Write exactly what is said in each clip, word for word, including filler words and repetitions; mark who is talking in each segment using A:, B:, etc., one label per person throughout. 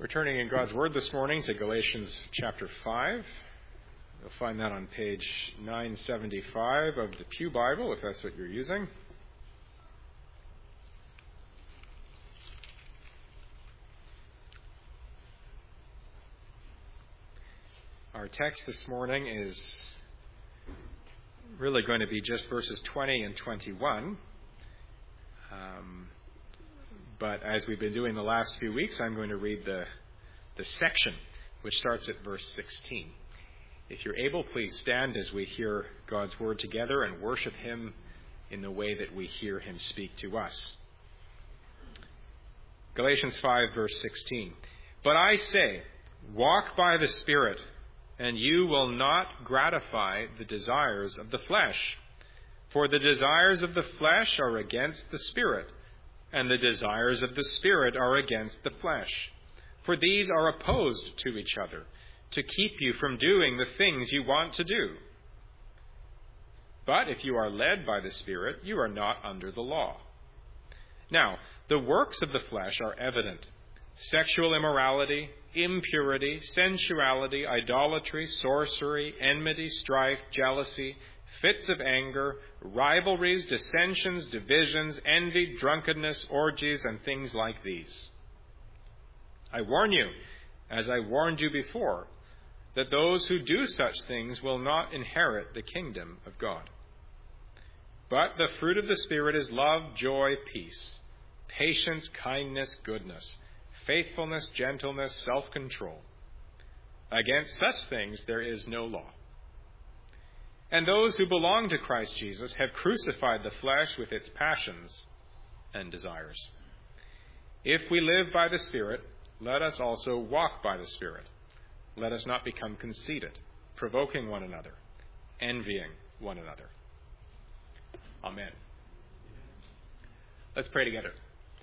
A: We're turning in God's Word this morning to Galatians chapter five. You'll find that on page nine seventy-five of the Pew Bible, if that's what you're using. Our text this morning is really going to be just verses twenty and twenty-one. Um, but as we've been doing the last few weeks, I'm going to read the, the section, which starts at verse sixteen. If you're able, please stand as we hear God's Word together and worship Him in the way that we hear Him speak to us. Galatians five, verse sixteen. But I say, walk by the Spirit, and you will not gratify the desires of the flesh. For the desires of the flesh are against the Spirit, and the desires of the Spirit are against the flesh. For these are opposed to each other, to keep you from doing the things you want to do. But if you are led by the Spirit, you are not under the law. Now, the works of the flesh are evident: sexual immorality, impurity, sensuality, idolatry, sorcery, enmity, strife, jealousy, fits of anger, rivalries, dissensions, divisions, envy, drunkenness, orgies, and things like these. I warn you, as I warned you before, that those who do such things will not inherit the kingdom of God. But the fruit of the Spirit is love, joy, peace, patience, kindness, goodness, faithfulness, gentleness, self-control. Against such things there is no law. And those who belong to Christ Jesus have crucified the flesh with its passions and desires. If we live by the Spirit, let us also walk by the Spirit. Let us not become conceited, provoking one another, envying one another. Amen. Let's pray together.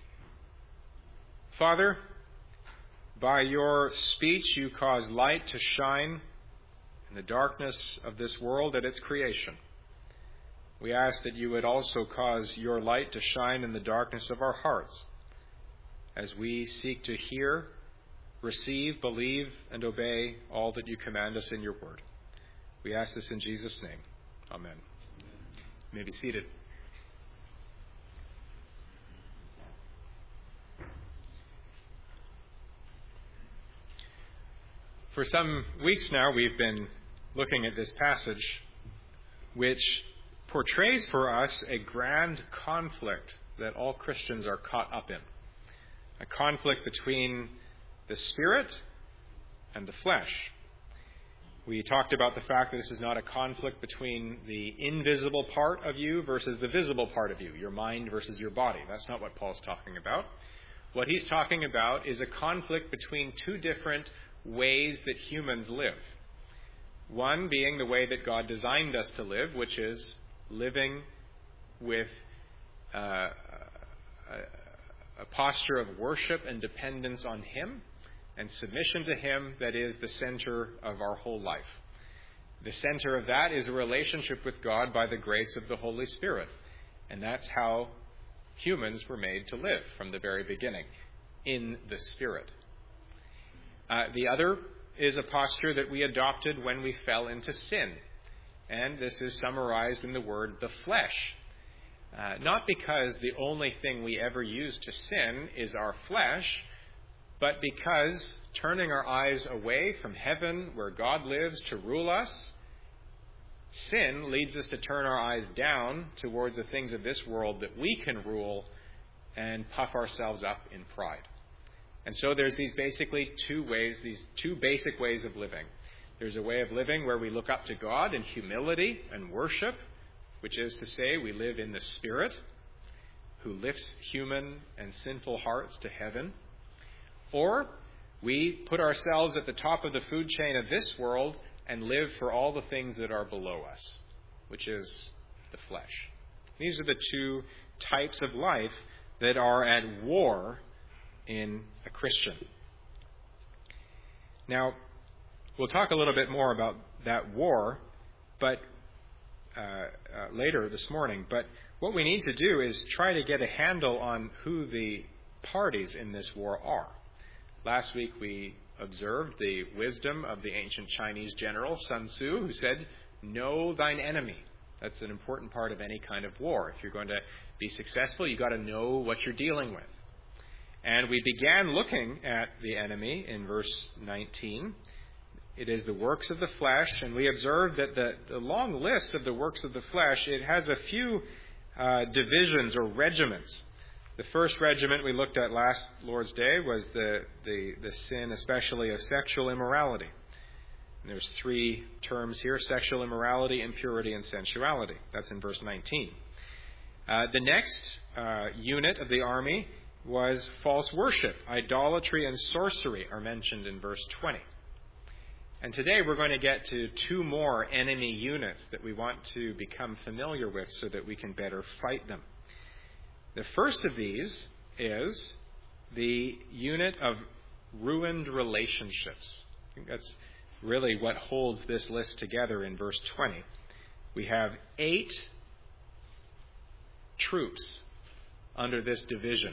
A: Father, by your speech you cause light to shine in the darkness of this world at its creation. We ask that you would also cause your light to shine in the darkness of our hearts as we seek to hear, receive, believe, and obey all that you command us in your word. We ask this in Jesus' name. Amen. You may be seated. For some weeks now, we've been looking at this passage, which portrays for us a grand conflict that all Christians are caught up in. A conflict between the Spirit and the flesh. We talked about the fact that this is not a conflict between the invisible part of you versus the visible part of you, your mind versus your body. That's not what Paul's talking about. What he's talking about is a conflict between two different ways that humans live. One being the way that God designed us to live, which is living with uh, a, a posture of worship and dependence on Him and submission to Him that is the center of our whole life. The center of that is a relationship with God by the grace of the Holy Spirit. And that's how humans were made to live from the very beginning, in the Spirit. Uh, the other is a posture that we adopted when we fell into sin. And this is summarized in the word, the flesh. Uh, not because the only thing we ever use to sin is our flesh, but because turning our eyes away from heaven, where God lives to rule us, sin leads us to turn our eyes down towards the things of this world that we can rule and puff ourselves up in pride. And so there's these basically two ways, these two basic ways of living. There's a way of living where we look up to God in humility and worship, which is to say we live in the Spirit, who lifts human and sinful hearts to heaven. Or we put ourselves at the top of the food chain of this world and live for all the things that are below us, which is the flesh. These are the two types of life that are at war in a Christian. Now, we'll talk a little bit more about that war, but uh, uh, later this morning. But what we need to do is try to get a handle on who the parties in this war are. last week we observed the wisdom of the ancient Chinese general Sun Tzu, who said, know thine enemy. That's an important part of any kind of war. If you're going to be successful, you've got to know what you're dealing with. And we began looking at the enemy in verse nineteen. It is the works of the flesh, and we observed that the, the long list of the works of the flesh, it has a few uh, divisions or regiments. The first regiment we looked at last Lord's Day was the, the, the sin especially of sexual immorality. And there's three terms here: sexual immorality, impurity, and sensuality. That's in verse nineteen. Uh, the next uh, unit of the army was false worship. Idolatry and sorcery are mentioned in verse twenty. And today we're going to get to two more enemy units that we want to become familiar with so that we can better fight them. The first of these is the unit of ruined relationships. I think that's really what holds this list together in verse twenty. We have eight troops under this division: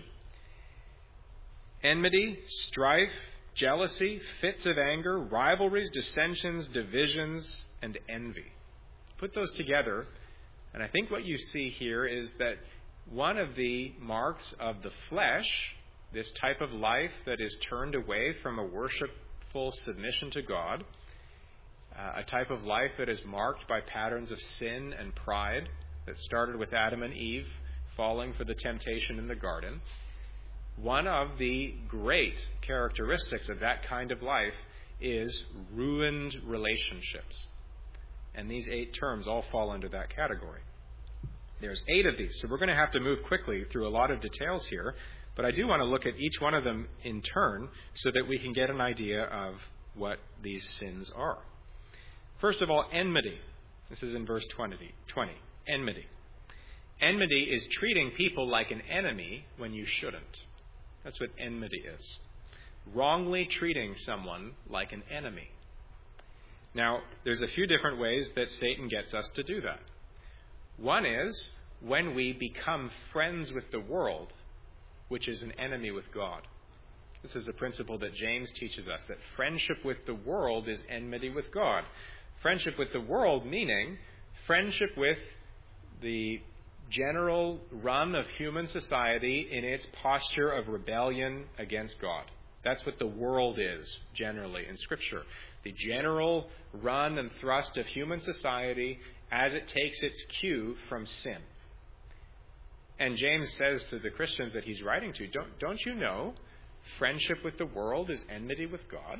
A: enmity, strife, jealousy, fits of anger, rivalries, dissensions, divisions, and envy. Put those together, and I think what you see here is that one of the marks of the flesh, this type of life that is turned away from a worshipful submission to God, uh, a type of life that is marked by patterns of sin and pride that started with Adam and Eve falling for the temptation in the garden. One of the great characteristics of that kind of life is ruined relationships. And these eight terms all fall under that category. There's eight of these, so we're going to have to move quickly through a lot of details here, but I do want to look at each one of them in turn so that we can get an idea of what these sins are. First of all, enmity. This is in verse twenty. Enmity. Enmity is treating people like an enemy when you shouldn't. That's what enmity is. Wrongly treating someone like an enemy. Now, there's a few different ways that Satan gets us to do that. One is when we become friends with the world, which is an enemy with God. This is a principle that James teaches us, that friendship with the world is enmity with God. Friendship with the world meaning friendship with the general run of human society in its posture of rebellion against God. That's what the world is, generally, in Scripture. The general run and thrust of human society as it takes its cue from sin. And James says to the Christians that he's writing to, don't, don't you know friendship with the world is enmity with God?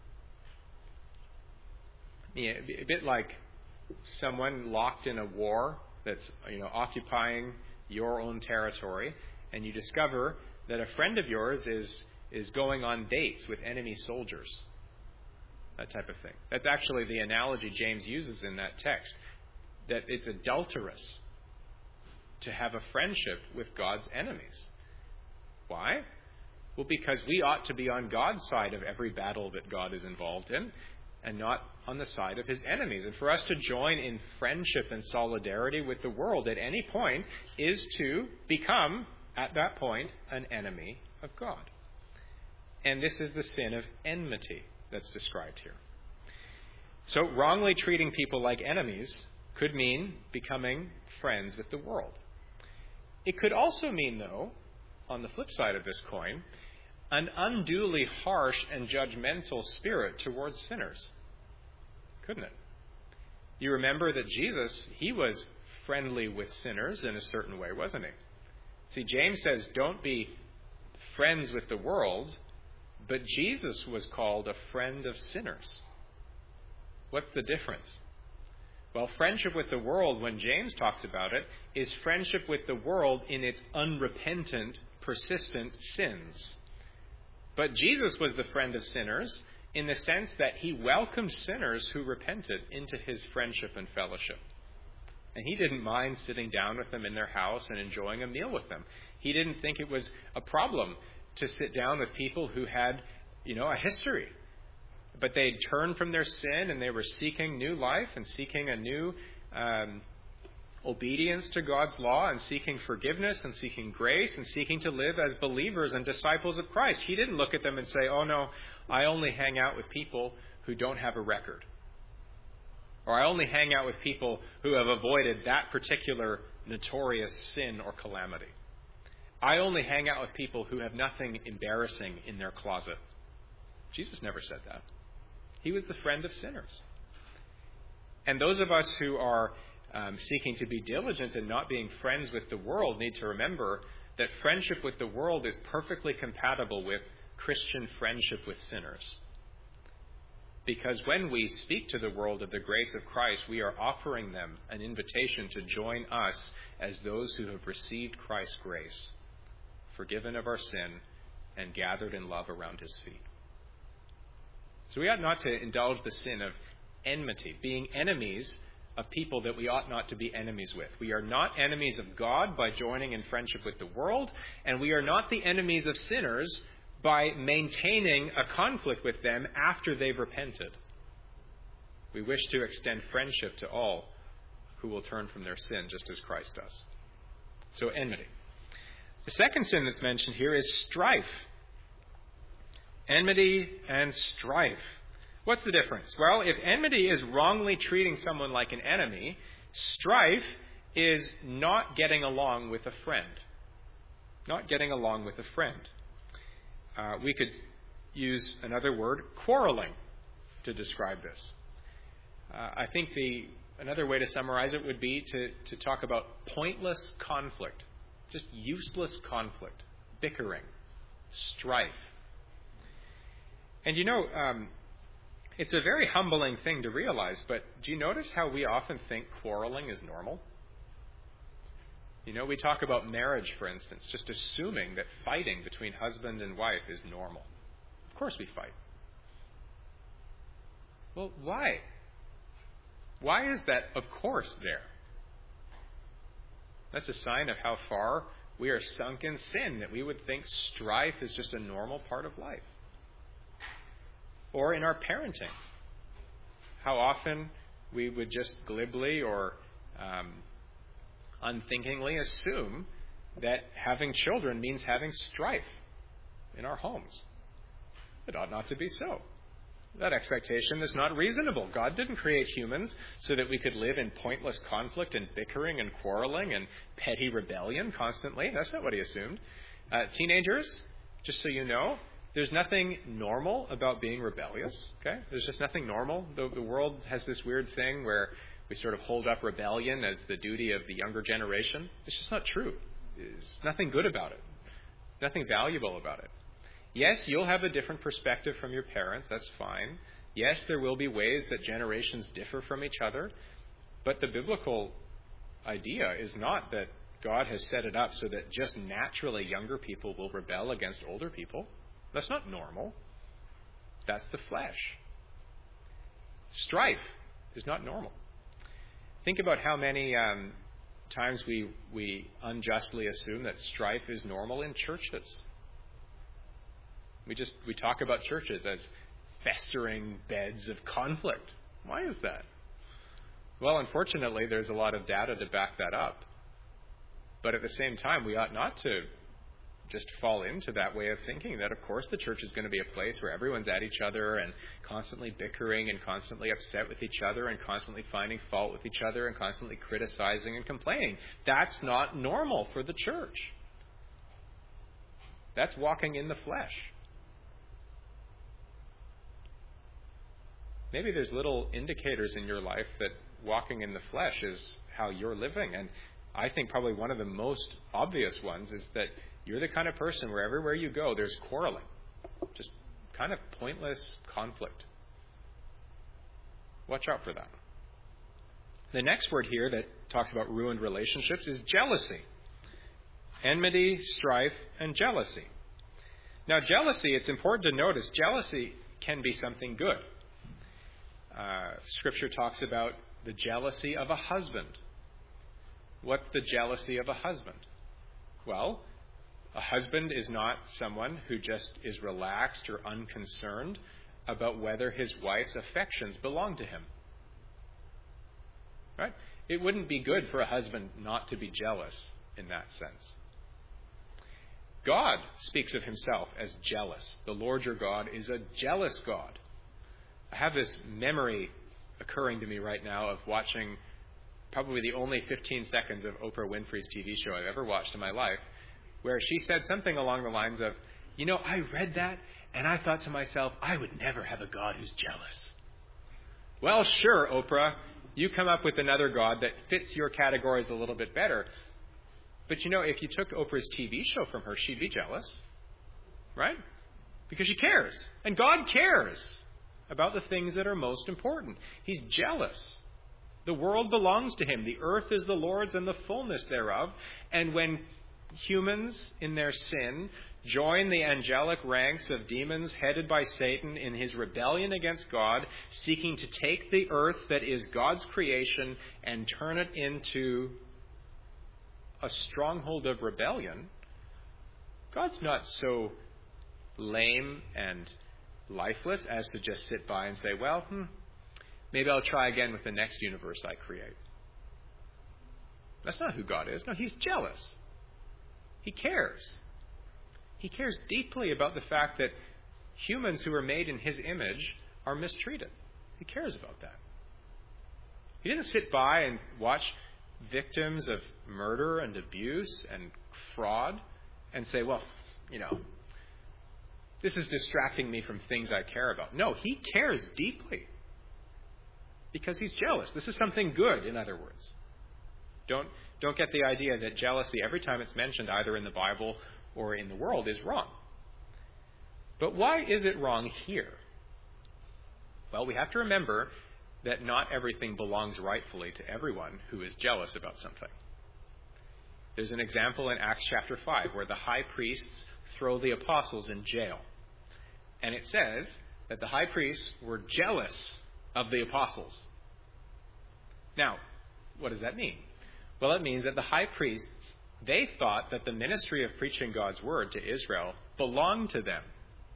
A: Yeah, a bit like someone locked in a war that's, you know, occupying your own territory, and you discover that a friend of yours is is going on dates with enemy soldiers. That type of thing. That's actually the analogy James uses in that text, that it's adulterous to have a friendship with God's enemies. Why? Well, because we ought to be on God's side of every battle that God is involved in, and not on the side of his enemies. And for us to join in friendship and solidarity with the world at any point is to become, at that point, an enemy of God. And this is the sin of enmity that's described here. So wrongly treating people like enemies could mean becoming friends with the world. It could also mean, though, on the flip side of this coin, an unduly harsh and judgmental spirit towards sinners. Couldn't it? You remember that Jesus, he was friendly with sinners in a certain way, wasn't he? See, James says, don't be friends with the world, but Jesus was called a friend of sinners. What's the difference? Well, friendship with the world, when James talks about it, is friendship with the world in its unrepentant, persistent sins. But Jesus was the friend of sinners in the sense that he welcomed sinners who repented into his friendship and fellowship. And he didn't mind sitting down with them in their house and enjoying a meal with them. He didn't think it was a problem to sit down with people who had, you know, a history. But they'd turned from their sin and they were seeking new life and seeking a new um, obedience to God's law and seeking forgiveness and seeking grace and seeking to live as believers and disciples of Christ. He didn't look at them and say, oh no, I only hang out with people who don't have a record. Or I only hang out with people who have avoided that particular notorious sin or calamity. I only hang out with people who have nothing embarrassing in their closet. Jesus never said that. He was the friend of sinners. And those of us who are um, seeking to be diligent in not being friends with the world need to remember that friendship with the world is perfectly compatible with Christian friendship with sinners. Because when we speak to the world of the grace of Christ, we are offering them an invitation to join us as those who have received Christ's grace, forgiven of our sin, and gathered in love around his feet. So we ought not to indulge the sin of enmity, being enemies of people that we ought not to be enemies with. We are not enemies of God by joining in friendship with the world, and we are not the enemies of sinners by maintaining a conflict with them after they've repented. We wish to extend friendship to all who will turn from their sin, just as Christ does. So enmity. The second sin that's mentioned here is strife. Enmity and strife. What's the difference? Well, if enmity is wrongly treating someone like an enemy, strife is not getting along with a friend. Not getting along with a friend. Uh, we could use another word, quarreling, to describe this. Uh, I think the another way to summarize it would be to, to talk about pointless conflict. Just useless conflict, bickering, strife. And you know, um, it's a very humbling thing to realize, but do you notice how we often think quarreling is normal? You know, we talk about marriage, for instance, just assuming that fighting between husband and wife is normal. Of course we fight. Well, why? Why is that, of course, there? That's a sign of how far we are sunk in sin, that we would think strife is just a normal part of life. Or in our parenting, how often we would just glibly or um, unthinkingly assume that having children means having strife in our homes. It ought not to be so. That expectation is not reasonable. God didn't create humans so that we could live in pointless conflict and bickering and quarreling and petty rebellion constantly. That's not what he assumed. Uh, teenagers, just so you know, there's nothing normal about being rebellious. Okay, there's just nothing normal. The, the world has this weird thing where we sort of hold up rebellion as the duty of the younger generation. It's just not true. There's nothing good about it. Nothing valuable about it. Yes, you'll have a different perspective from your parents. That's fine. Yes, there will be ways that generations differ from each other. But the biblical idea is not that God has set it up so that just naturally younger people will rebel against older people. That's not normal. That's the flesh. Strife is not normal. Think about how many um, times we we unjustly assume that strife is normal in churches. We just we talk about churches as festering beds of conflict. Why is that? Well, unfortunately, there's a lot of data to back that up. But at the same time, we ought not to just fall into that way of thinking that, of course, the church is going to be a place where everyone's at each other and constantly bickering and constantly upset with each other and constantly finding fault with each other and constantly criticizing and complaining. That's not normal for the church. That's walking in the flesh. Maybe there's little indicators in your life that walking in the flesh is how you're living. And I think probably one of the most obvious ones is that you're the kind of person where everywhere you go, there's quarreling. Just kind of pointless conflict. Watch out for that. The next word here that talks about ruined relationships is jealousy. Enmity, strife, and jealousy. Now, jealousy, it's important to notice, jealousy can be something good. Uh, Scripture talks about the jealousy of a husband. What's the jealousy of a husband? Well, a husband is not someone who just is relaxed or unconcerned about whether his wife's affections belong to him. Right? it wouldn't be good for a husband not to be jealous in that sense. God speaks of himself as jealous. The Lord your God is a jealous God. I have this memory occurring to me right now of watching probably the only fifteen seconds of Oprah Winfrey's T V show I've ever watched in my life, where she said something along the lines of, you know, I read that and I thought to myself, I would never have a God who's jealous. Well, sure, Oprah, you come up with another God that fits your categories a little bit better. But you know, if you took Oprah's T V show from her, she'd be jealous, right? Because she cares. And God cares about the things that are most important. He's jealous. The world belongs to him. The earth is the Lord's and the fullness thereof. And when humans in their sin join the angelic ranks of demons headed by Satan in his rebellion against God, seeking to take the earth that is God's creation and turn it into a stronghold of rebellion, God's not so lame and lifeless as to just sit by and say, well, hmm, maybe I'll try again with the next universe I create. That's not who God is. No, he's jealous. He cares. He cares deeply about the fact that humans who are made in his image are mistreated. He cares about that. He didn't sit by and watch victims of murder and abuse and fraud and say, well, you know, this is distracting me from things I care about. No, he cares deeply because he's jealous. This is something good, in other words. Don't, don't get the idea that jealousy, every time it's mentioned either in the Bible or in the world, is wrong. But why is it wrong here? Well, we have to remember that not everything belongs rightfully to everyone who is jealous about something. There's an example in Acts chapter five where the high priests throw the apostles in jail. And it says that the high priests were jealous of the apostles. Now, what does that mean? Well, it means that the high priests, they thought that the ministry of preaching God's word to Israel belonged to them.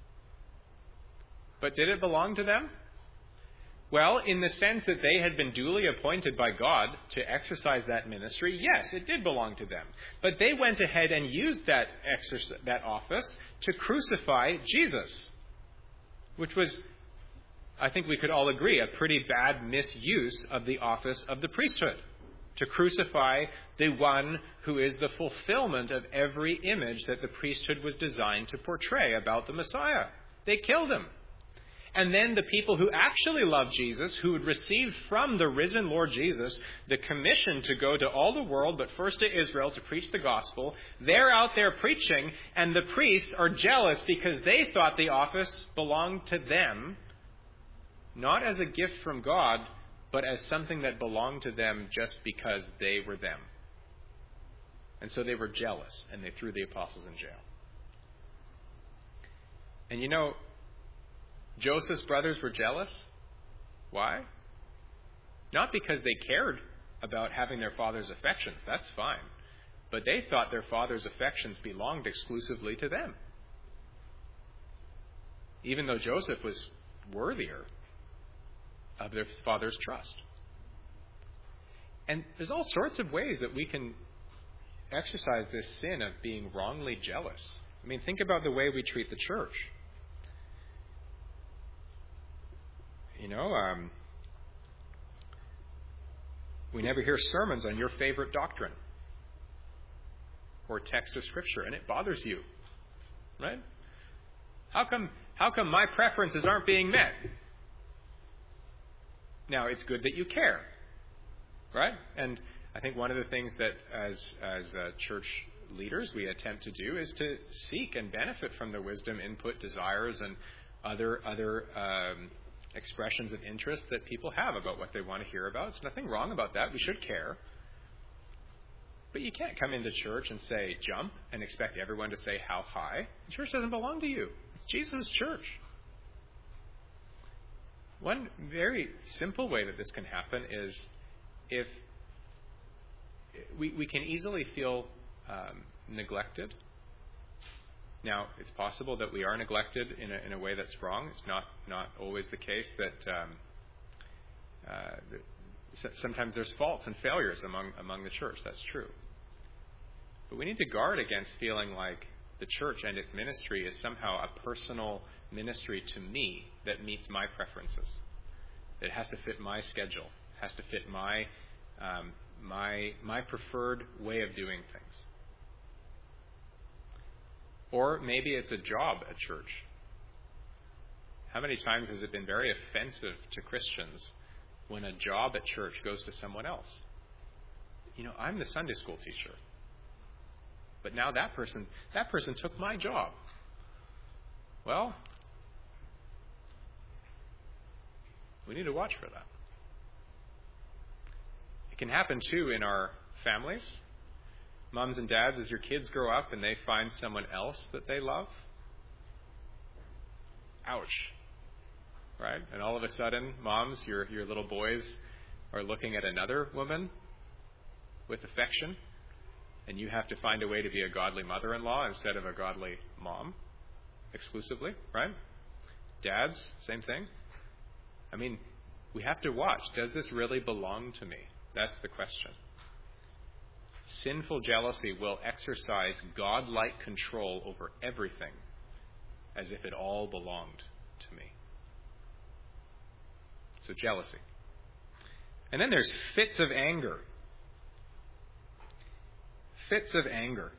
A: But did it belong to them? Well, in the sense that they had been duly appointed by God to exercise that ministry, yes, it did belong to them. But they went ahead and used that exercise, that office to crucify Jesus, which was, I think we could all agree, a pretty bad misuse of the office of the priesthood, to crucify the one who is the fulfillment of every image that the priesthood was designed to portray about the Messiah. They killed him. And then the people who actually loved Jesus, who had received from the risen Lord Jesus the commission to go to all the world, but first to Israel to preach the gospel, they're out there preaching, and the priests are jealous because they thought the office belonged to them, not as a gift from God, but as something that belonged to them just because they were them. And so they were jealous, and they threw the apostles in jail. And you know, Joseph's brothers were jealous. Why? Not because they cared about having their father's affections. That's fine. But they thought their father's affections belonged exclusively to them. Even though Joseph was worthier of their father's trust. And there's all sorts of ways that we can exercise this sin of being wrongly jealous. I mean, think about the way we treat the church. You know, um, we never hear sermons on your favorite doctrine or text of Scripture, and it bothers you, right? How come, how come my preferences aren't being met? Now, it's good that you care, right? And I think one of the things that as, as uh, church leaders we attempt to do is to seek and benefit from the wisdom, input, desires, and other other um, expressions of interest that people have about what they want to hear about. There's nothing wrong about that. We should care. But you can't come into church and say, jump, and expect everyone to say, how high? The church doesn't belong to you. It's Jesus' church. One very simple way that this can happen is if we, we can easily feel um, neglected. Now, it's possible that we are neglected in a, in a way that's wrong. It's not, not always the case that um, uh, the sometimes there's faults and failures among, among the church. That's true. But we need to guard against feeling like the church and its ministry is somehow a personal ministry to me that meets my preferences. It has to fit my schedule, has to fit my um, my my preferred way of doing things. Or maybe it's a job at church. How many times has it been very offensive to Christians when a job at church goes to someone else? You know, I'm the Sunday school teacher. But now that person, that person took my job. Well, we need to watch for that. It can happen too in our families. Moms and dads, as your kids grow up and they find someone else that they love. Ouch. Right? And all of a sudden, moms, your your little boys are looking at another woman with affection, and you have to find a way to be a godly mother-in-law instead of a godly mom exclusively, right? Dads, same thing. I mean, we have to watch. Does this really belong to me? That's the question. Sinful jealousy will exercise God-like control over everything as if it all belonged to me. So jealousy. And then there's fits of anger. Fits of anger.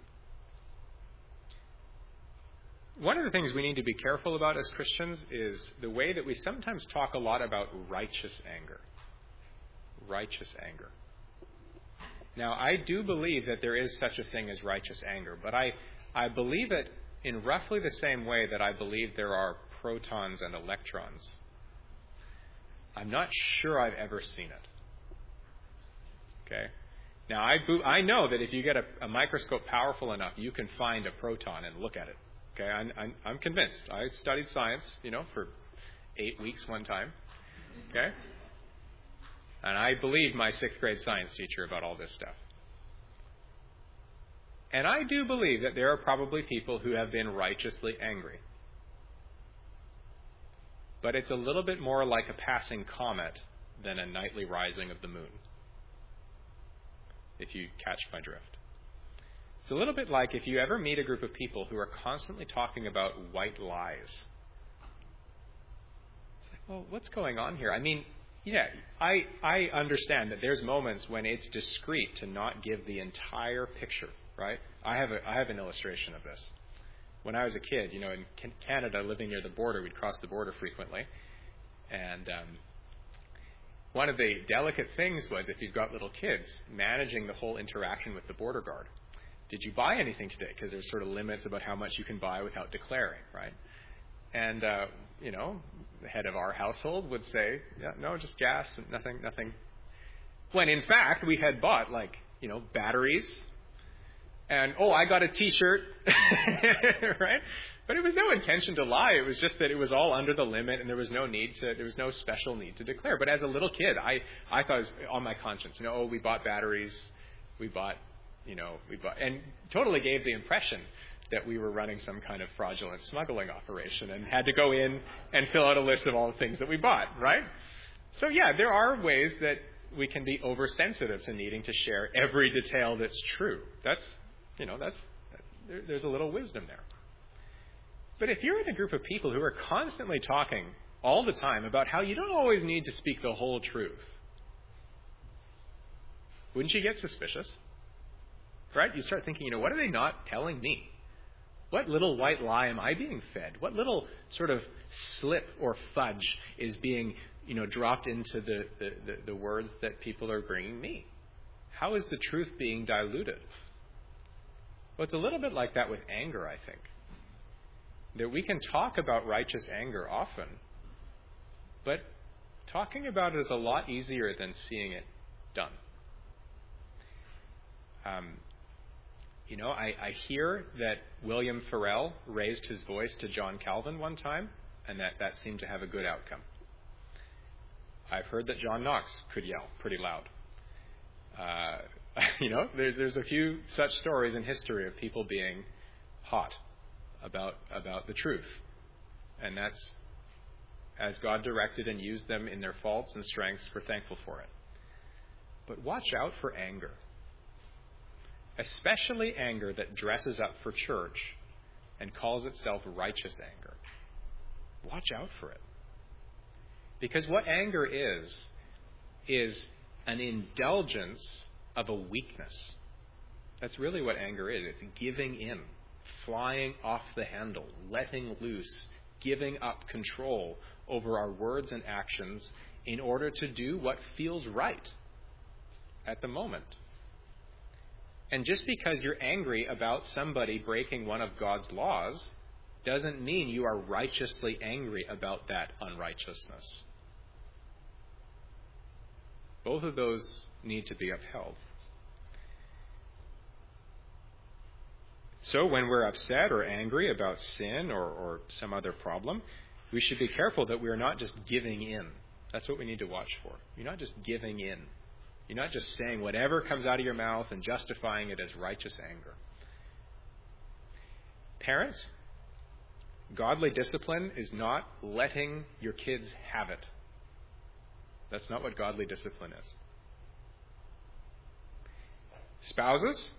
A: One of the things we need to be careful about as Christians is the way that we sometimes talk a lot about righteous anger. Righteous anger. Now, I do believe that there is such a thing as righteous anger, but I, I believe it in roughly the same way that I believe there are protons and electrons. I'm not sure I've ever seen it. Okay? Now, I, I know that if you get a, a microscope powerful enough, you can find a proton and look at it. Okay? I'm, I'm, I'm convinced. I studied science, you know, for eight weeks one time. Okay? And I believed my sixth grade science teacher about all this stuff. And I do believe that there are probably people who have been righteously angry. But it's a little bit more like a passing comet than a nightly rising of the moon, if you catch my drift. It's a little bit like if you ever meet a group of people who are constantly talking about white lies. It's like, well, what's going on here? I mean, yeah, I I understand that there's moments when it's discreet to not give the entire picture, right? I have a I have an illustration of this. When I was a kid, you know, in Canada, living near the border, we'd cross the border frequently. And um, one of the delicate things was, if you've got little kids, managing the whole interaction with the border guard. Did you buy anything today? Because there's sort of limits about how much you can buy without declaring, right? And, uh, you know, the head of our household would say, yeah, no, just gas, and nothing, nothing. When, in fact, we had bought, like, you know, batteries. And, oh, I got a T-shirt, right? But it was no intention to lie. It was just that it was all under the limit, and there was no need to. There was no special need to declare. But as a little kid, I, I thought it was on my conscience. You know, oh, we bought batteries, we bought, you know, we bought, and totally gave the impression that we were running some kind of fraudulent smuggling operation and had to go in and fill out a list of all the things that we bought, right? So yeah, there are ways that we can be oversensitive to needing to share every detail that's true. That's You know, that's there, there's a little wisdom there. But if you're in a group of people who are constantly talking all the time about how you don't always need to speak the whole truth, wouldn't you get suspicious? Right? You start thinking, you know, what are they not telling me? What little white lie am I being fed? What little sort of slip or fudge is being, you know, dropped into the, the, the, the words that people are bringing me? How is the truth being diluted? Well, it's a little bit like that with anger, I think. That we can talk about righteous anger often, but talking about it is a lot easier than seeing it done. Um, you know, I, I hear that William Farel raised his voice to John Calvin one time, and that, that seemed to have a good outcome. I've heard that John Knox could yell pretty loud. Uh, You know, there's there's a few such stories in history of people being hot about about the truth. And that's as God directed and used them in their faults and strengths, we're thankful for it. But watch out for anger. Especially anger that dresses up for church and calls itself righteous anger. Watch out for it. Because what anger is, is an indulgence of a weakness. That's really what anger is. It's giving in, flying off the handle, letting loose, giving up control over our words and actions in order to do what feels right at the moment. And just because you're angry about somebody breaking one of God's laws doesn't mean you are righteously angry about that unrighteousness. Both of those need to be upheld. So when we're upset or angry about sin or, or some other problem, we should be careful that we are not just giving in. That's what we need to watch for. You're not just giving in. You're not just saying whatever comes out of your mouth and justifying it as righteous anger. Parents, godly discipline is not letting your kids have it. That's not what godly discipline is. Spouses,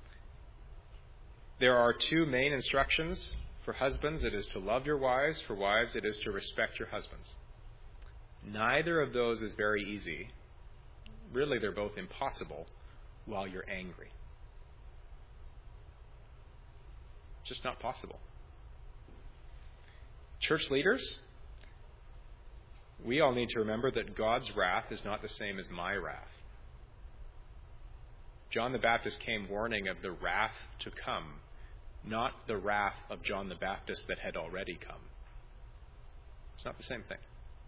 A: there are two main instructions for husbands. It is to love your wives. For wives, it is to respect your husbands. Neither of those is very easy. Really, they're both impossible while you're angry. Just not possible. Church leaders, we all need to remember that God's wrath is not the same as my wrath. John the Baptist came warning of the wrath to come, not the wrath of John the Baptist that had already come. It's not the same thing.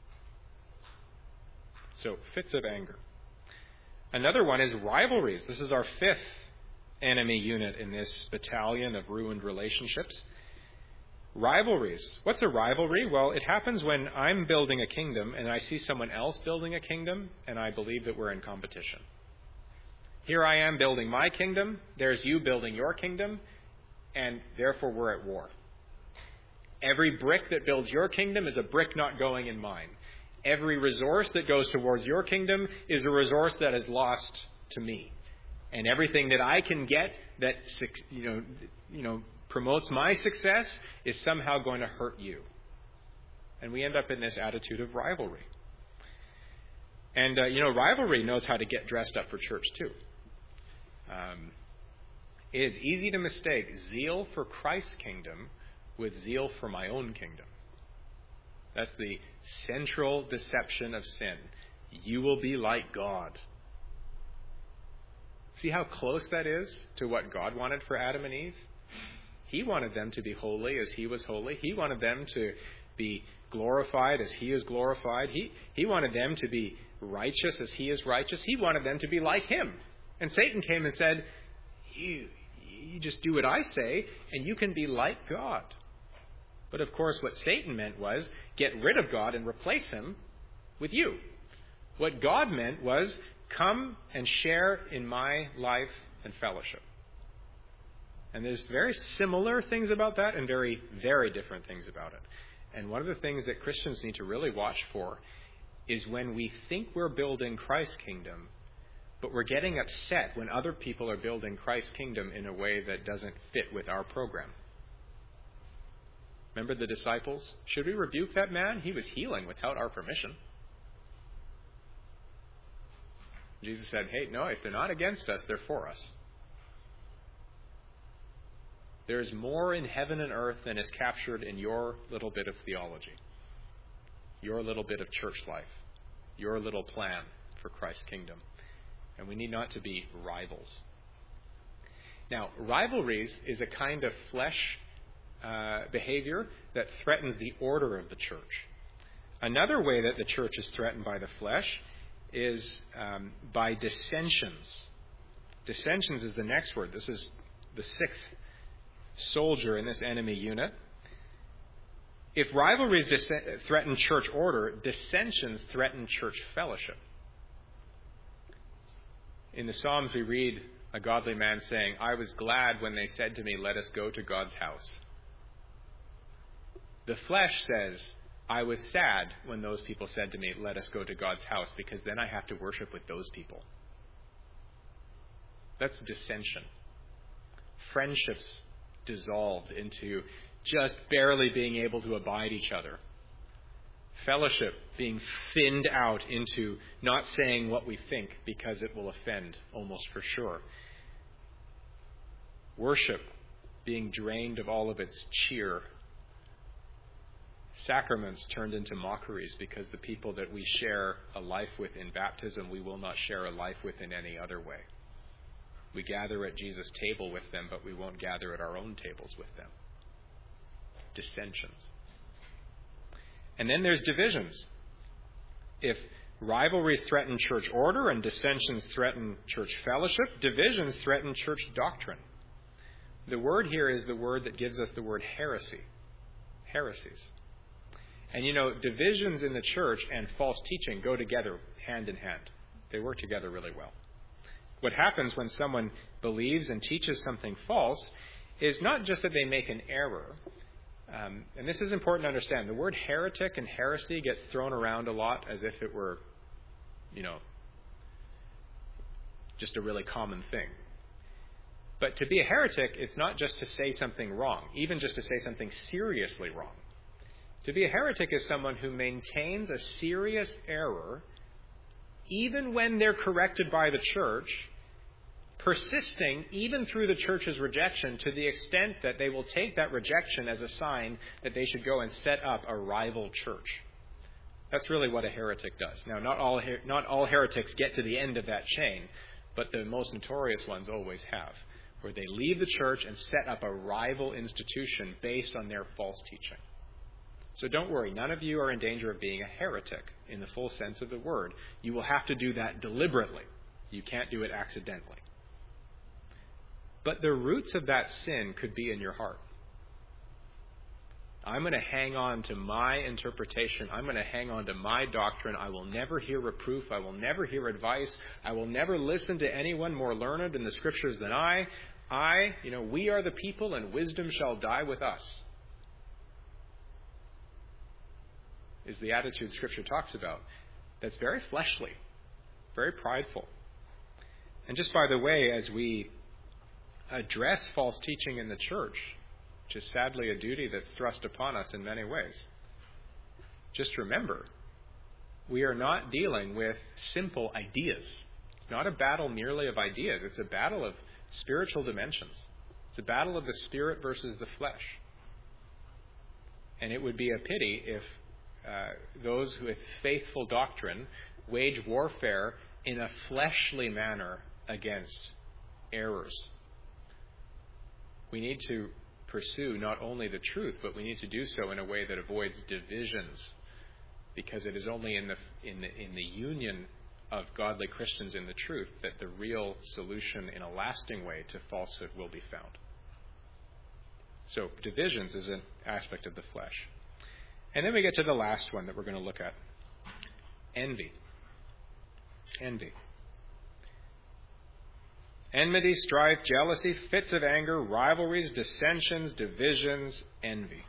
A: So, fits of anger. Another one is rivalries. This is our fifth enemy unit in this battalion of ruined relationships. Rivalries. What's a rivalry? Well, it happens when I'm building a kingdom and I see someone else building a kingdom and I believe that we're in competition. Here I am building my kingdom, there's you building your kingdom, and therefore we're at war. Every brick that builds your kingdom is a brick not going in mine. Every resource that goes towards your kingdom is a resource that is lost to me. And everything that I can get that you know, you know, promotes my success is somehow going to hurt you. And we end up in this attitude of rivalry. And, uh, you know, rivalry knows how to get dressed up for church, too. Um, it is easy to mistake zeal for Christ's kingdom with zeal for my own kingdom. That's the central deception of sin. You will be like God. See how close that is to what God wanted for Adam and Eve? He wanted them to be holy as He was holy. He wanted them to be glorified as He is glorified. He, he wanted them to be righteous as He is righteous. He wanted them to be like Him. And Satan came and said, you, you just do what I say and you can be like God. But of course what Satan meant was get rid of God and replace Him with you. What God meant was come and share in my life and fellowship. And there's very similar things about that and very, very different things about it. And one of the things that Christians need to really watch for is when we think we're building Christ's kingdom, but we're getting upset when other people are building Christ's kingdom in a way that doesn't fit with our program. Remember the disciples? Should we rebuke that man? He was healing without our permission. Jesus said, hey, no, if they're not against us, they're for us. There's more in heaven and earth than is captured in your little bit of theology, your little bit of church life, your little plan for Christ's kingdom. And we need not to be rivals. Now, rivalries is a kind of flesh uh, behavior that threatens the order of the church. Another way that the church is threatened by the flesh is um, by dissensions. Dissensions is the next word. This is the sixth soldier in this enemy unit. If rivalries dis- threaten church order, dissensions threaten church fellowship. In the Psalms we read a godly man saying, I was glad when they said to me, let us go to God's house. The flesh says, I was sad when those people said to me, let us go to God's house, because then I have to worship with those people. That's dissension. Friendships dissolved into just barely being able to abide each other. Fellowship being thinned out into not saying what we think because it will offend, almost for sure. Worship being drained of all of its cheer. Sacraments turned into mockeries because the people that we share a life with in baptism, we will not share a life with in any other way. We gather at Jesus' table with them, but we won't gather at our own tables with them. Dissensions. And then there's divisions. If rivalries threaten church order and dissensions threaten church fellowship, divisions threaten church doctrine. The word here is the word that gives us the word heresy. Heresies. And you know, divisions in the church and false teaching go together hand in hand. They work together really well. What happens when someone believes and teaches something false is not just that they make an error. Um, and this is important to understand. The word heretic and heresy gets thrown around a lot as if it were, you know, just a really common thing. But to be a heretic, it's not just to say something wrong, even just to say something seriously wrong. To be a heretic is someone who maintains a serious error even when they're corrected by the church, persisting even through the church's rejection to the extent that they will take that rejection as a sign that they should go and set up a rival church. That's really what a heretic does. Now, not all her- not all heretics get to the end of that chain, but the most notorious ones always have, where they leave the church and set up a rival institution based on their false teaching. So don't worry, none of you are in danger of being a heretic in the full sense of the word. You will have to do that deliberately. You can't do it accidentally. But the roots of that sin could be in your heart. I'm going to hang on to my interpretation. I'm going to hang on to my doctrine. I will never hear reproof. I will never hear advice. I will never listen to anyone more learned in the scriptures than I. I, you know, we are the people and wisdom shall die with us, is the attitude Scripture talks about. That's very fleshly, very prideful. And just by the way, as we address false teaching in the church, which is sadly a duty that's thrust upon us in many ways, just remember, we are not dealing with simple ideas. It's not a battle merely of ideas. It's a battle of spiritual dimensions. It's a battle of the spirit versus the flesh. And it would be a pity if Uh, those with faithful doctrine wage warfare in a fleshly manner against errors. We need to pursue not only the truth, but we need to do so in a way that avoids divisions, because it is only in the in the in the union of godly Christians in the truth that the real solution in a lasting way to falsehood will be found. So divisions is an aspect of the flesh. And then we get to the last one that we're going to look at. Envy. Envy. Enmity, strife, jealousy, fits of anger, rivalries, dissensions, divisions, envy.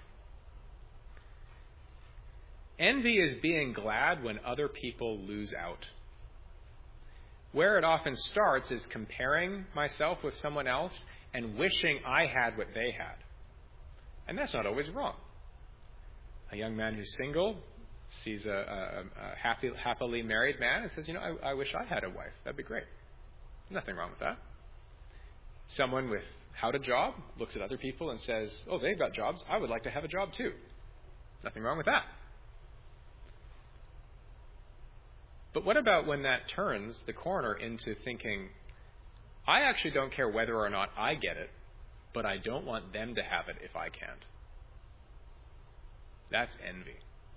A: Envy is being glad when other people lose out. Where it often starts is comparing myself with someone else and wishing I had what they had. And that's not always wrong. A young man who's single sees a, a, a happy, happily married man and says, you know, I, I wish I had a wife. That'd be great. Nothing wrong with that. Someone without a job looks at other people and says, oh, they've got jobs. I would like to have a job too. Nothing wrong with that. But what about when that turns the corner into thinking, I actually don't care whether or not I get it, but I don't want them to have it if I can't. That's envy.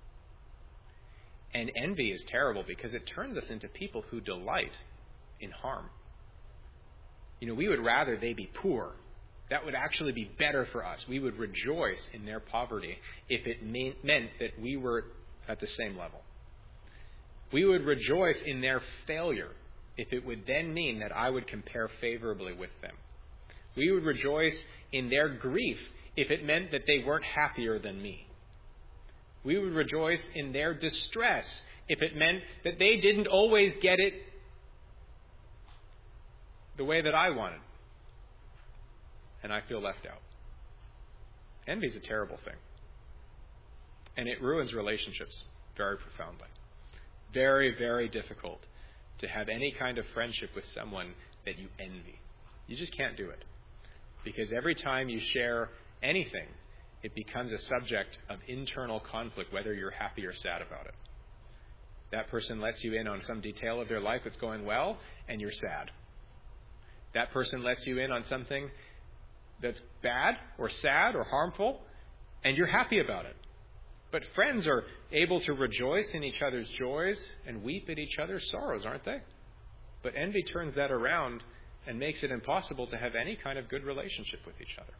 A: And envy is terrible because it turns us into people who delight in harm. You know, we would rather they be poor. That would actually be better for us. We would rejoice in their poverty if it meant that we were at the same level. We would rejoice in their failure if it would then mean that I would compare favorably with them. We would rejoice in their grief if it meant that they weren't happier than me. We would rejoice in their distress if it meant that they didn't always get it the way that I wanted. And I feel left out. Envy is a terrible thing. And it ruins relationships very profoundly. Very, very difficult to have any kind of friendship with someone that you envy. You just can't do it. Because every time you share anything, it becomes a subject of internal conflict, whether you're happy or sad about it. That person lets you in on some detail of their life that's going well, and you're sad. That person lets you in on something that's bad or sad or harmful, and you're happy about it. But friends are able to rejoice in each other's joys and weep at each other's sorrows, aren't they? But envy turns that around and makes it impossible to have any kind of good relationship with each other.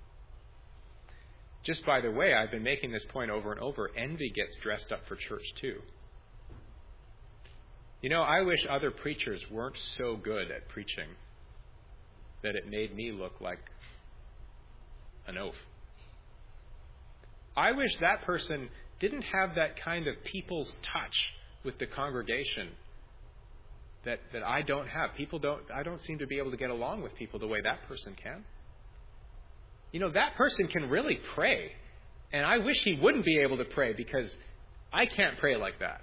A: Just by the way, I've been making this point over and over, envy gets dressed up for church too. You know, I wish other preachers weren't so good at preaching that it made me look like an oaf. I wish that person didn't have that kind of people's touch with the congregation that, that I don't have. People don't, I don't seem to be able to get along with people the way that person can. You know, that person can really pray. And I wish he wouldn't be able to pray because I can't pray like that.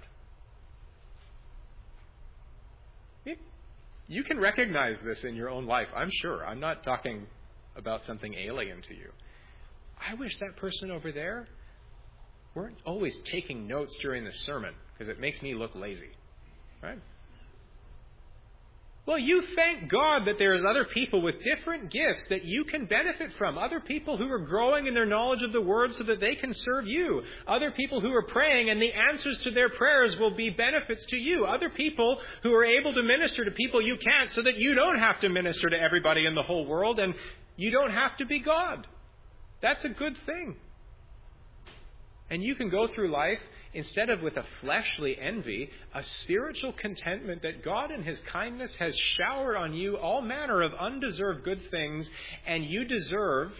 A: You can recognize this in your own life, I'm sure. I'm not talking about something alien to you. I wish that person over there weren't always taking notes during the sermon because it makes me look lazy. Right? Well, you thank God that there's other people with different gifts that you can benefit from. Other people who are growing in their knowledge of the Word so that they can serve you. Other people who are praying and the answers to their prayers will be benefits to you. Other people who are able to minister to people you can't so that you don't have to minister to everybody in the whole world and you don't have to be God. That's a good thing. And you can go through life, instead of with a fleshly envy, a spiritual contentment that God in His kindness has showered on you all manner of undeserved good things, and you deserve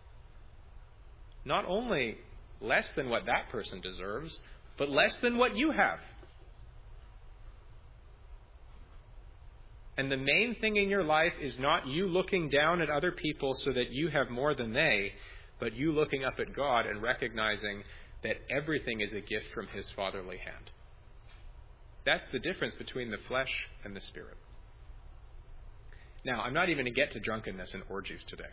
A: not only less than what that person deserves, but less than what you have. And the main thing in your life is not you looking down at other people so that you have more than they, but you looking up at God and recognizing that everything is a gift from His fatherly hand. That's the difference between the flesh and the spirit. Now, I'm not even going to get to drunkenness and orgies today.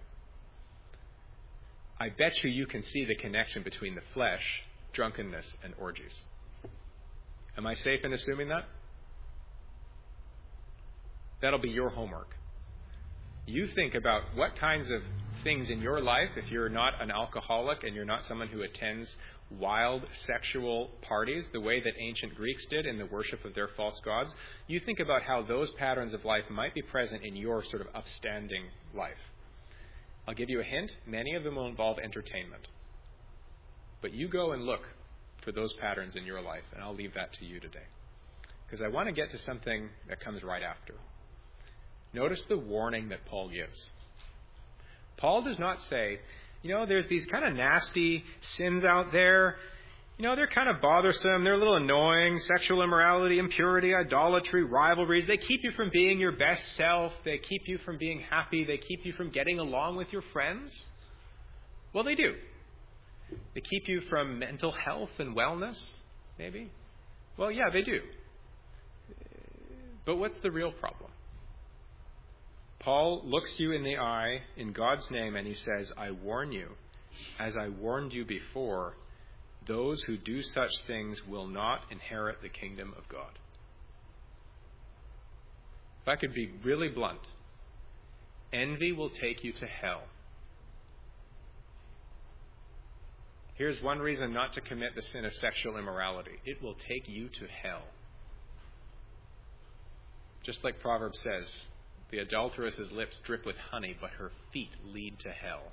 A: I bet you you can see the connection between the flesh, drunkenness, and orgies. Am I safe in assuming that? That'll be your homework. You think about what kinds of things in your life, if you're not an alcoholic and you're not someone who attends wild sexual parties the way that ancient Greeks did in the worship of their false gods, you think about how those patterns of life might be present in your sort of upstanding life. I'll give you a hint. Many of them will involve entertainment. But you go and look for those patterns in your life, and I'll leave that to you today. Because I want to get to something that comes right after. Notice the warning that Paul gives. Paul does not say, you know, there's these kind of nasty sins out there. You know, they're kind of bothersome. They're a little annoying. Sexual immorality, impurity, idolatry, rivalries. They keep you from being your best self. They keep you from being happy. They keep you from getting along with your friends. Well, they do. They keep you from mental health and wellness, maybe. Well, yeah, they do. But what's the real problem? Paul looks you in the eye in God's name and he says, I warn you, as I warned you before, those who do such things will not inherit the kingdom of God. If I could be really blunt, envy will take you to hell. Here's one reason not to commit the sin of sexual immorality. It will take you to hell. Just like Proverbs says, the adulteress's lips drip with honey, but her feet lead to hell.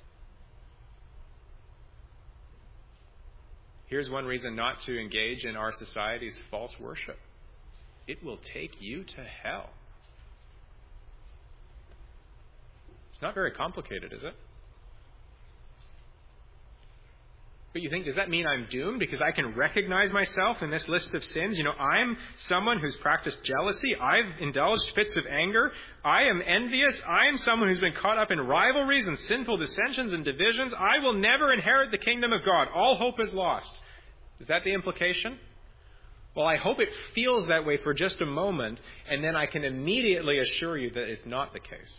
A: Here's one reason not to engage in our society's false worship. It will take you to hell. It's not very complicated, is it? But you think, does that mean I'm doomed because I can recognize myself in this list of sins? You know, I'm someone who's practiced jealousy. I've indulged fits of anger. I am envious. I am someone who's been caught up in rivalries and sinful dissensions and divisions. I will never inherit the kingdom of God. All hope is lost. Is that the implication? Well, I hope it feels that way for just a moment, and then I can immediately assure you that it's not the case.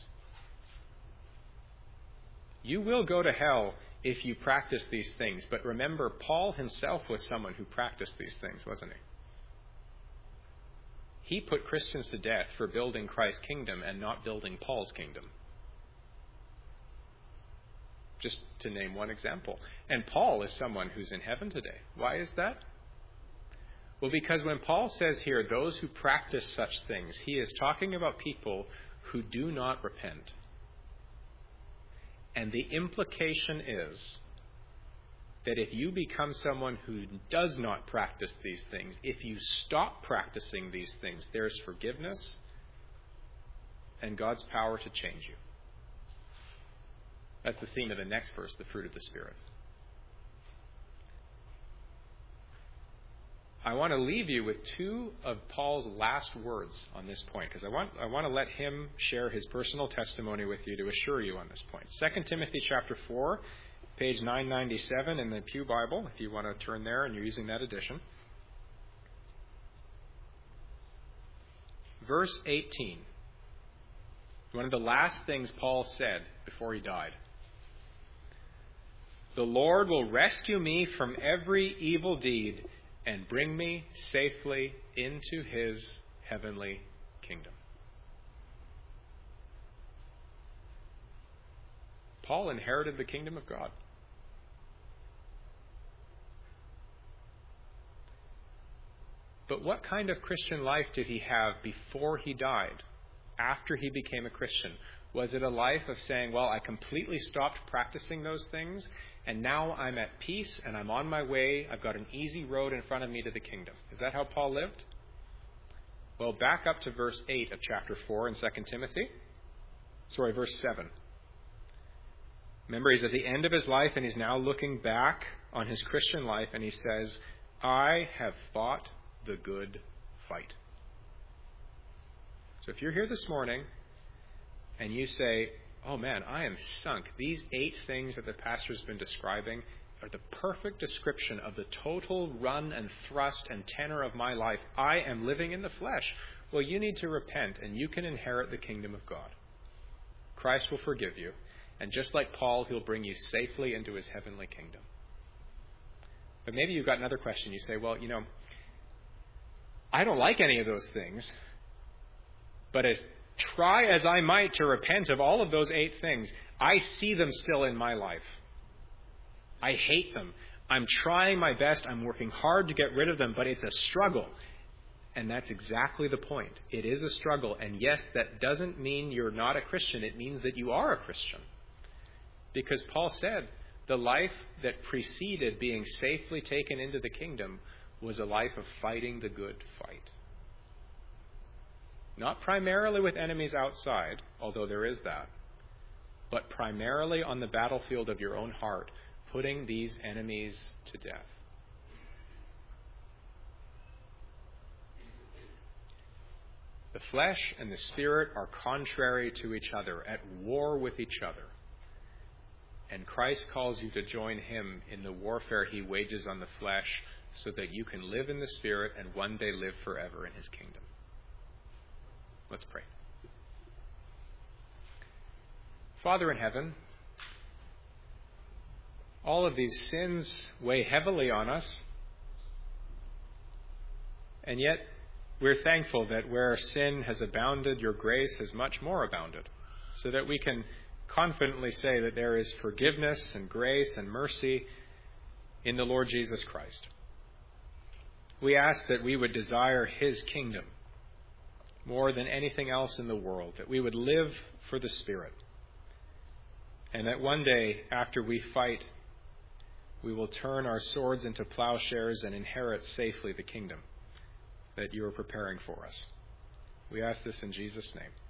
A: You will go to hell if you practice these things. But remember, Paul himself was someone who practiced these things, wasn't he? He put Christians to death for building Christ's kingdom and not building Paul's kingdom. Just to name one example. And Paul is someone who's in heaven today. Why is that? Well, because when Paul says here, those who practice such things, he is talking about people who do not repent. And the implication is that if you become someone who does not practice these things, if you stop practicing these things, there's forgiveness and God's power to change you. That's the theme of the next verse, the fruit of the Spirit. I want to leave you with two of Paul's last words on this point, because I want I want to let him share his personal testimony with you to assure you on this point. Second Timothy chapter four, page nine ninety-seven in the Pew Bible, if you want to turn there and you're using that edition. Verse eighteen. One of the last things Paul said before he died. The Lord will rescue me from every evil deed and bring me safely into his heavenly kingdom. Paul inherited the kingdom of God. But what kind of Christian life did he have before he died, after he became a Christian? Was it a life of saying, well, I completely stopped practicing those things, and now I'm at peace and I'm on my way. I've got an easy road in front of me to the kingdom. Is that how Paul lived? Well, back up to verse eight of chapter four in Second Timothy. Sorry, verse seven. Remember, he's at the end of his life and he's now looking back on his Christian life and he says, I have fought the good fight. So if you're here this morning and you say, oh man, I am sunk. These eight things that the pastor's been describing are the perfect description of the total run and thrust and tenor of my life. I am living in the flesh. Well, you need to repent and you can inherit the kingdom of God. Christ will forgive you. And just like Paul, he'll bring you safely into his heavenly kingdom. But maybe you've got another question. You say, well, you know, I don't like any of those things, but as try as I might to repent of all of those eight things, I see them still in my life. I hate them. I'm trying my best. I'm working hard to get rid of them, but it's a struggle. And that's exactly the point. It is a struggle. And yes, that doesn't mean you're not a Christian. It means that you are a Christian. Because Paul said the life that preceded being safely taken into the kingdom was a life of fighting the good fight. Not primarily with enemies outside, although there is that, but primarily on the battlefield of your own heart, putting these enemies to death. The flesh and the spirit are contrary to each other, at war with each other. And Christ calls you to join him in the warfare he wages on the flesh so that you can live in the spirit and one day live forever in his kingdom. Let's pray. Father in heaven, all of these sins weigh heavily on us, and yet we're thankful that where sin has abounded, your grace has much more abounded, so that we can confidently say that there is forgiveness and grace and mercy in the Lord Jesus Christ. We ask that we would desire his kingdom more than anything else in the world, that we would live for the Spirit, and that one day, after we fight, we will turn our swords into plowshares and inherit safely the kingdom that you are preparing for us. We ask this in Jesus' name.